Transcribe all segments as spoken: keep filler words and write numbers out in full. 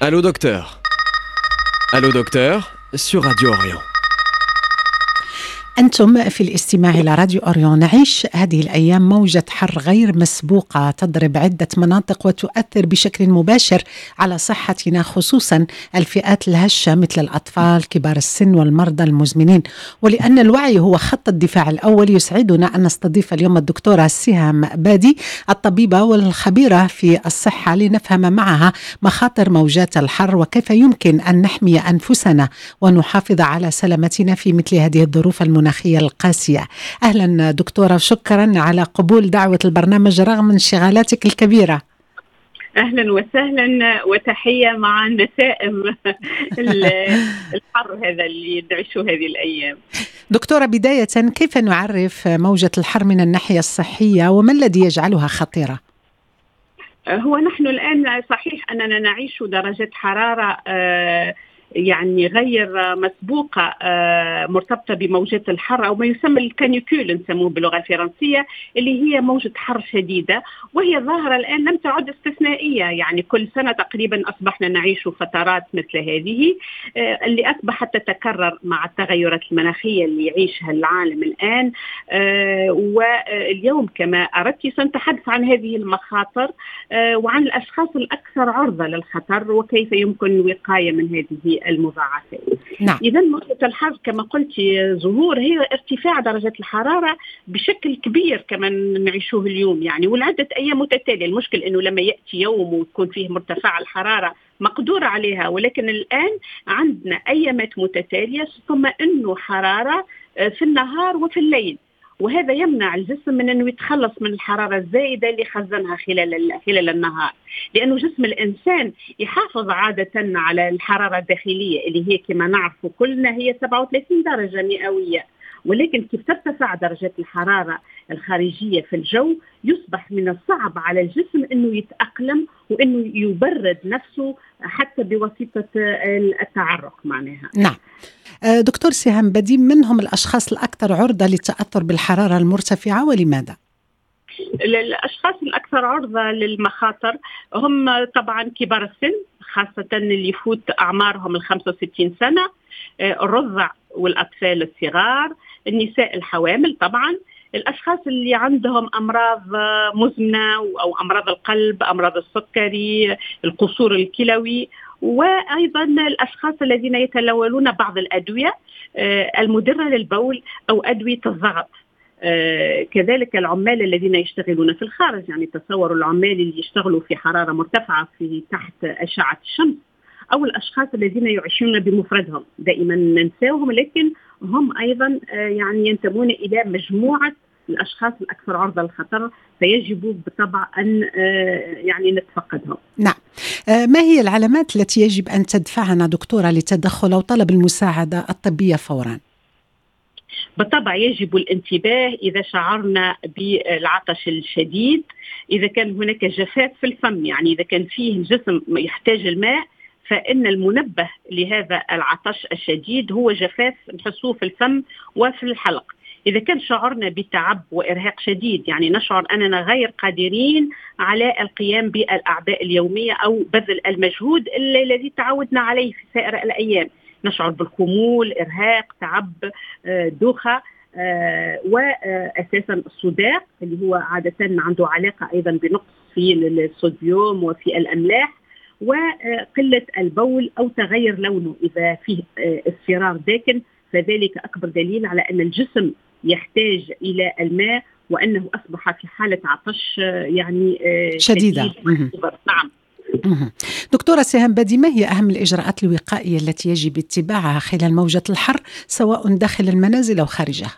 Allô docteur. Allô docteur sur Radio Orient. أنتم في الاستماع إلى راديو أوريون. نعيش هذه الأيام موجة حر غير مسبوقة تضرب عدة مناطق وتؤثر بشكل مباشر على صحتنا، خصوصا الفئات الهشة مثل الأطفال، كبار السن والمرضى المزمنين. ولأن الوعي هو خط الدفاع الأول، يسعدنا أن نستضيف اليوم الدكتورة سهام بادي، الطبيبة والخبيرة في الصحة، لنفهم معها مخاطر موجات الحر وكيف يمكن أن نحمي أنفسنا ونحافظ على سلامتنا في مثل هذه الظروف المناخية القاسية. أهلا دكتورة، شكرا على قبول دعوة البرنامج رغم انشغالاتك الكبيرة. أهلا وسهلا، وتحية مع نسائم الحر هذا اللي نعيشه هذه الأيام. دكتورة، بداية كيف نعرف موجة الحر من الناحية الصحية وما الذي يجعلها خطيرة؟ هو نحن الآن صحيح أننا نعيش درجة حرارة آه يعني غير مسبوقة مرتبطة بموجة الحر أو ما يسمى الكانيكول نسموه باللغة الفرنسية، اللي هي موجة حر شديدة وهي ظاهرة الآن لم تعد استثنائية. يعني كل سنة تقريبا أصبحنا نعيش فترات مثل هذه اللي أصبحت تتكرر مع التغيرات المناخية اللي يعيشها العالم الآن. واليوم كما أردت سنتحدث عن هذه المخاطر وعن الأشخاص الأكثر عرضة للخطر وكيف يمكن الوقاية من هذه المضاعفات. نعم. إذا موجة الحر كما قلت ظهور هي ارتفاع درجة الحرارة بشكل كبير كما نعيشوه اليوم، يعني ولعدة أيام متتالية. المشكل أنه لما يأتي يوم ويكون فيه مرتفع الحرارة مقدور عليها، ولكن الآن عندنا أيامات متتالية ثم أنه حرارة في النهار وفي الليل، وهذا يمنع الجسم من أنه يتخلص من الحرارة الزائدة اللي خزنها خلال خلال النهار، لأنه جسم الإنسان يحافظ عادة على الحرارة الداخلية اللي هي كما نعرف كلنا هي سبعة وثلاثين درجة مئوية. ولكن كيف ترتفع درجة الحرارة الخارجية في الجو يصبح من الصعب على الجسم أنه يتأقلم وأنه يبرد نفسه حتى بواسطة التعرق معناها. نعم. دكتور سهام بادي، من هم الأشخاص الأكثر عرضة للتأثر بالحرارة المرتفعة ولماذا؟ الأشخاص الأكثر عرضة للمخاطر هم طبعا كبار السن، خاصة اللي يفوت أعمارهم الخمسة وستين سنة، الرضع والأطفال الصغار، النساء الحوامل، طبعا الأشخاص اللي عندهم أمراض مزمنة أو أمراض القلب، أمراض السكري، القصور الكلوي، وأيضا الأشخاص الذين يتناولون بعض الأدوية المدرة للبول أو أدوية الضغط. آه كذلك العمال الذين يشتغلون في الخارج، يعني تصوروا العمال اللي يشتغلوا في حرارة مرتفعة في تحت أشعة الشمس، أو الأشخاص الذين يعيشون بمفردهم، دائما ننساهم لكن هم أيضا آه يعني ينتمون إلى مجموعة الأشخاص الأكثر عرضة للخطر، فيجب بالطبع أن آه يعني نتفقدهم. نعم. آه ما هي العلامات التي يجب أن تدفعنا دكتورة للتدخل أو طلب المساعدة الطبية فورا؟ بالطبع يجب الانتباه إذا شعرنا بالعطش الشديد، إذا كان هناك جفاف في الفم، يعني إذا كان فيه الجسم يحتاج الماء فإن المنبه لهذا العطش الشديد هو جفاف نحسوه في الفم وفي الحلق. إذا كان شعرنا بتعب وإرهاق شديد، يعني نشعر أننا غير قادرين على القيام بالأعباء اليومية أو بذل المجهود الذي تعودنا عليه في سائر الأيام، نشعر بالخمول، إرهاق، تعب، دوخة، وأساسا الصداع اللي هو عادة عنده علاقة أيضا بنقص في الصوديوم وفي الأملاح، وقلة البول أو تغير لونه إذا فيه اصفرار داكن، فذلك أكبر دليل على أن الجسم يحتاج إلى الماء وأنه أصبح في حالة عطش يعني شديدة. نعم. دكتورة سهام بادي، ما هي أهم الإجراءات الوقائية التي يجب اتباعها خلال موجة الحر سواء داخل المنازل أو خارجها؟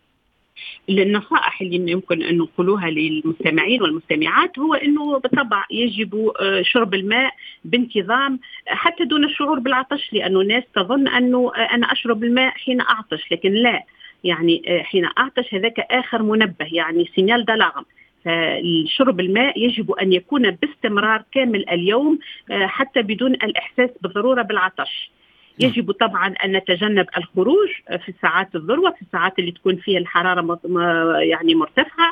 النصائح اللي يمكن أن نقولوها للمستمعين والمستمعات هو أنه بالطبع يجب شرب الماء بانتظام حتى دون الشعور بالعطش، لأنه الناس تظن أنه أنا أشرب الماء حين أعطش، لكن لا، يعني حين أعطش هذاك آخر منبه، يعني سينيال دالارم. فالشرب الماء يجب أن يكون باستمرار كامل اليوم حتى بدون الإحساس بالضرورة بالعطش. يجب طبعا أن نتجنب الخروج في ساعات الذروة، في الساعات اللي تكون فيها الحرارة يعني مرتفعة،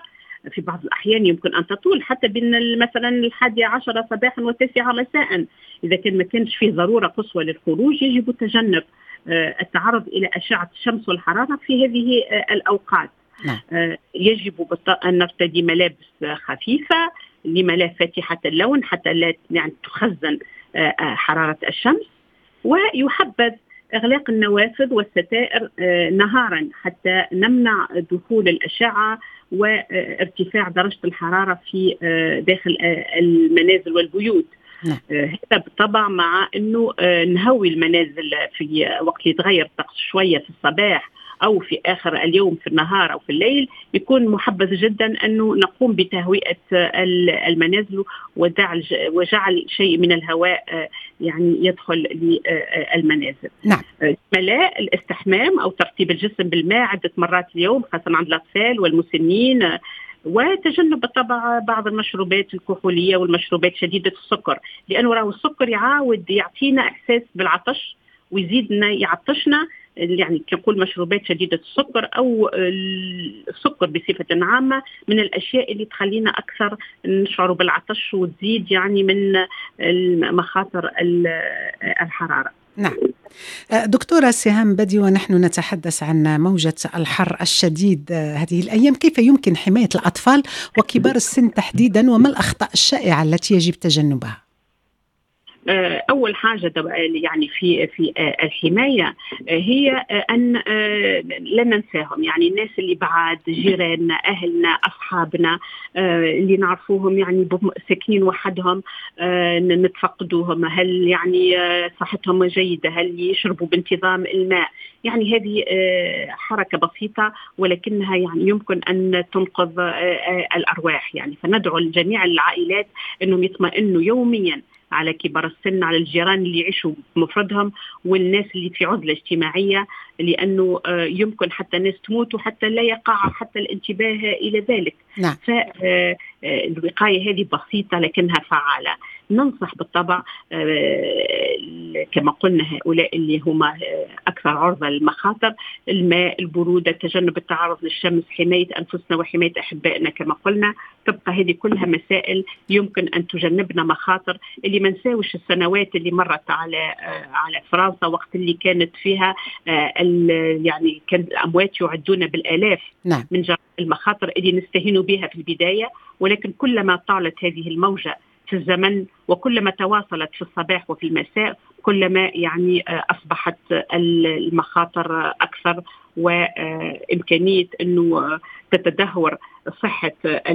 في بعض الأحيان يمكن أن تطول حتى بين مثلا الحادية عشرة صباحا والتاسعة مساء. إذا كان ما كانش فيه ضرورة قصوى للخروج يجب تجنب التعرض إلى أشعة الشمس والحرارة في هذه الأوقات. نعم. يجب أن نرتدي ملابس خفيفة لما لا فاتحة اللون حتى لا يعني تخزن حرارة الشمس، ويحبذ إغلاق النوافذ والستائر نهارا حتى نمنع دخول الأشعة وارتفاع درجة الحرارة في داخل المنازل والبيوت. نعم. هذا بالطبع مع أنه نهوي المنازل في وقت يتغير الطقس شوية في الصباح أو في آخر اليوم في النهار أو في الليل، يكون محبذ جدا أنه نقوم بتهوئة المنازل وجعل شيء من الهواء يعني يدخل للمنازل. نعم. ملاء الاستحمام أو ترطيب الجسم بالماء عدة مرات اليوم خاصة عند الأطفال والمسنين، وتجنب بالطبع بعض المشروبات الكحولية والمشروبات شديدة السكر، لأنه راه السكر يعاود يعطينا إحساس بالعطش ويزيدنا يعطشنا. يعني كنقول مشروبات شديدة السكر أو السكر بصفة عامة من الأشياء اللي تخلينا أكثر نشعر بالعطش وتزيد يعني من مخاطر الحرارة. نعم. دكتورة سهام بدي، ونحن نتحدث عن موجة الحر الشديد هذه الأيام، كيف يمكن حماية الأطفال وكبار السن تحديدا، وما الأخطاء الشائعة التي يجب تجنبها؟ أول حاجة يعني في في الحماية هي أن لا ننساهم، يعني الناس اللي بعد جيراننا أهلنا أصحابنا اللي نعرفوهم يعني ساكنين وحدهم نتفقدوهم، هل يعني صحتهم جيدة، هل يشربوا بانتظام الماء. يعني هذه حركة بسيطة ولكنها يعني يمكن أن تنقذ الأرواح. يعني فندعو لجميع العائلات أنهم يطمئنوا يوميا على كبار السن، على الجيران اللي يعيشوا بمفردهم والناس اللي في عزلة اجتماعية، لأنه يمكن حتى الناس تموت وحتى لا يقع حتى الانتباه إلى ذلك. نعم. فالوقاية هذه بسيطة لكنها فعالة. ننصح بالطبع كما قلنا هؤلاء اللي هم أكثر عرضة للمخاطر، الماء، البرودة، تجنب التعرض للشمس، حماية أنفسنا وحماية أحبائنا كما قلنا. تبقى هذه كلها مسائل يمكن أن تجنبنا مخاطر. اللي ما نساوش السنوات اللي مرت على على فرنسا وقت اللي كانت فيها يعني كان الأموات يعدون بالآلاف. نعم. من جراء المخاطر اللي نستهين بها في البداية، ولكن كلما طالت هذه الموجة في الزمن وكلما تواصلت في الصباح وفي المساء كلما يعني أصبحت المخاطر أكثر، وإمكانية أنه تتدهور صحة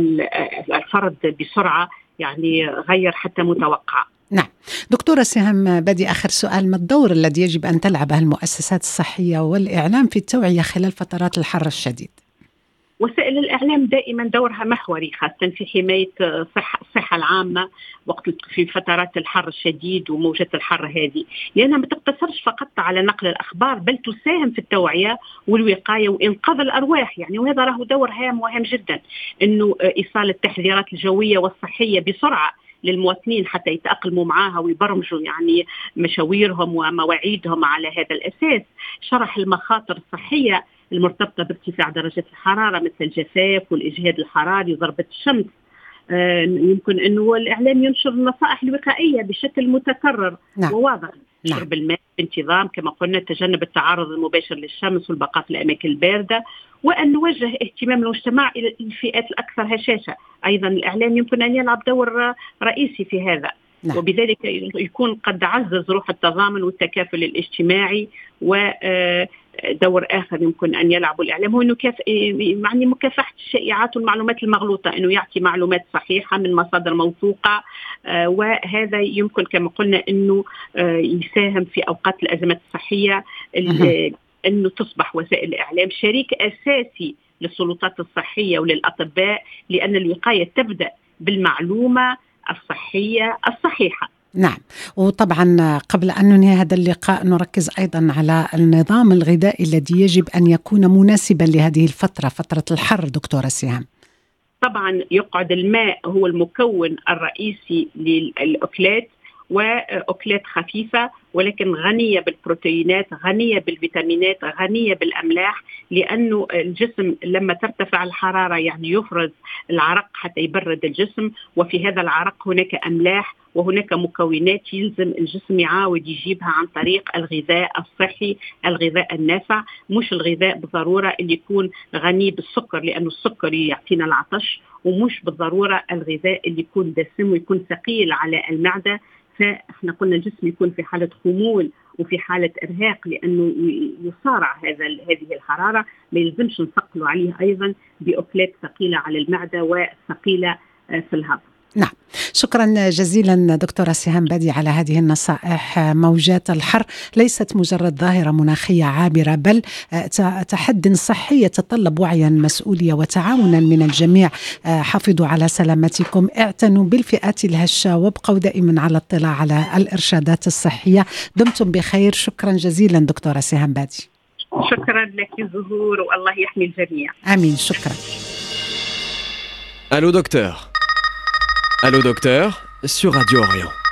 الفرد بسرعة يعني غير حتى متوقع. نعم. دكتورة سهام بدي، آخر سؤال، ما الدور الذي يجب أن تلعبه المؤسسات الصحية والإعلام في التوعية خلال فترات الحر الشديد؟ وسائل الإعلام دائما دورها محوري خاصة في حماية صحة الصحة العامة وقت في فترات الحر الشديد وموجة الحر هذه، لأنها ما تقتصرش فقط على نقل الأخبار بل تساهم في التوعية والوقاية وإنقاذ الأرواح. يعني وهذا له دور هام وهام جدا، إنه إيصال التحذيرات الجوية والصحية بسرعة للمواطنين حتى يتأقلموا معها ويبرمجوا يعني مشاويرهم ومواعيدهم على هذا الأساس. شرح المخاطر الصحية المرتبطة بارتفاع درجة الحرارة مثل الجفاف والإجهاد الحراري وضربة الشمس. آه يمكن أنه الإعلام ينشر النصائح الوقائية بشكل متكرر. نعم. وواضح. نعم. شرب الماء بانتظام كما قلنا، تجنب التعرض المباشر للشمس والبقاء في الأماكن الباردة، وأن نوجه اهتمام المجتمع إلى الفئات الأكثر هشاشة. أيضا الإعلام يمكن أن يلعب دور رئيسي في هذا. نعم. وبذلك يكون قد عزز روح التضامن والتكافل الاجتماعي. ودور آخر يمكن أن يلعبه الإعلام هو أنه كاف... يعني مكافحة الشائعات والمعلومات المغلوطة، أنه يعطي معلومات صحيحة من مصادر موثوقة. وهذا يمكن كما قلنا أنه يساهم في أوقات الأزمات الصحية أنه تصبح وسائل الإعلام شريك أساسي للسلطات الصحية وللأطباء، لأن الوقاية تبدأ بالمعلومة الصحية الصحيحة. نعم. وطبعا قبل أن ننهي هذا اللقاء نركز أيضا على النظام الغذائي الذي يجب أن يكون مناسبا لهذه الفترة، فترة الحر دكتورة سهام. طبعا يقعد الماء هو المكون الرئيسي للأكلات، وأكلات خفيفة ولكن غنية بالبروتينات، غنية بالفيتامينات، غنية بالأملاح، لأنه الجسم لما ترتفع الحرارة يعني يفرز العرق حتى يبرد الجسم، وفي هذا العرق هناك أملاح وهناك مكونات يلزم الجسم يعاود يجيبها عن طريق الغذاء الصحي، الغذاء النافع، مش الغذاء بالضرورة اللي يكون غني بالسكر، لأنه السكر يعطينا العطش، ومش بالضرورة الغذاء اللي يكون دسم ويكون ثقيل على المعدة. فاحنا قلنا الجسم يكون في حالة خمول وفي حالة إرهاق لأنه يصارع هذا هذه الحرارة، ما يلزمش نثقله عليه أيضا بأكلات ثقيلة على المعدة وثقيلة في الهضم. نعم، شكرا جزيلا دكتورة سهام بادي على هذه النصائح. موجات الحر ليست مجرد ظاهرة مناخية عابرة، بل تحدي صحي يتطلب وعيا، مسؤولية وتعاونا من الجميع. حافظوا على سلامتكم، اعتنوا بالفئات الهشة، وابقوا دائما على اطلاع على الإرشادات الصحية. دمتم بخير. شكرا جزيلا دكتورة سهام بادي. شكرا لك زهور، والله يحمي الجميع. آمين. شكرا. Allô docteur. Allô docteur, sur Radio Orient.